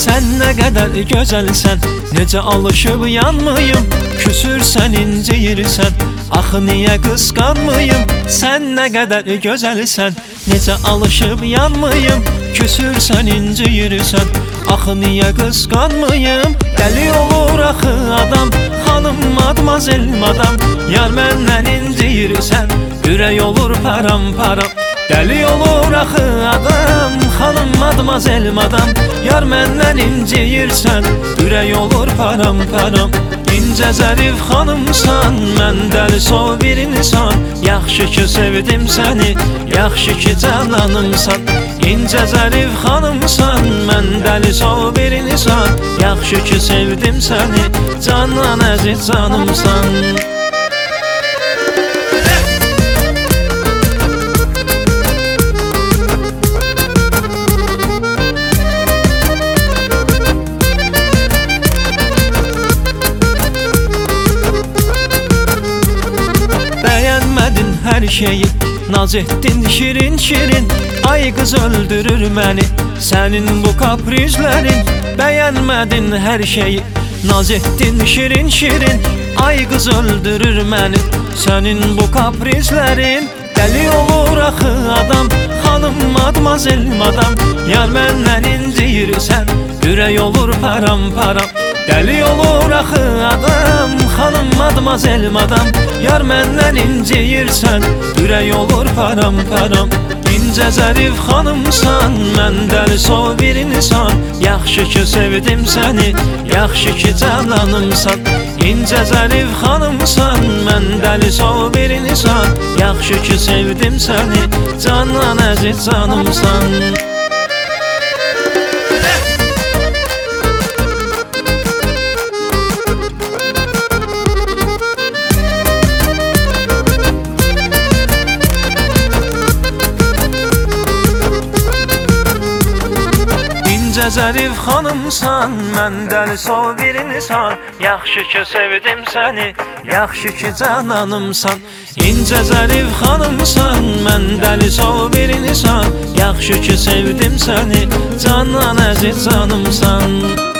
Sən nə qədər gözəlsən, necə alışıb yanmayım. Küsürsən, inciyirsən, axı niyə qısqanmayım. Sən nə qədər gözəlsən, necə alışıb yanmayım. Küsürsən, inciyirsən, axı niyə qısqanmayım. Dəli olur axı adam, xanım, madmazel, madam. Yar məndən inciyirsən, ürək olur param-param. Dəli olur axı adam, xanım, madmazel, madam. Yar məndən inciyirsən, ürək olur param-param. İncə zərif xanımsan, mən dəli sov bir insan. Yaxşı ki sevdim səni, yaxşı ki cananımsan. İncə zərif xanımsan, mən dəli sov bir insan. Yaxşı ki sevdim səni, canan əziz canımsan. Her şeyi naz ettin şirin şirin. Ay kız öldürür məni senin bu kaprizlerin. Beğenmedin her şeyi naz ettin şirin şirin. Ay kız öldürür məni senin bu kaprizlerin. Deli olur axı adam, xanım, madmazel, madam. Yar məndən inciyirsən, ürək olur param-param. Deli olur axı adam, xanım, madmazel, madam. Yar məndən inciyirsən, ürək olur param-param. İncə zərif xanımsan, mən dəli sov bir insan. Yaxşı ki sevdim səni, yaxşı ki cananımsan. İncə zərif xanımsan, mən dəli sov bir insan. Yaxşı ki sevdim səni, canan əziz canımsan. İncə zərif xanımsan, mən dəli sov bir insan. Yaxşı ki sevdim səni, yaxşı ki cananımsan. İncə zərif xanımsan, mən dəli sov bir insan. Yaxşı ki sevdim səni, canan əziz canımsan.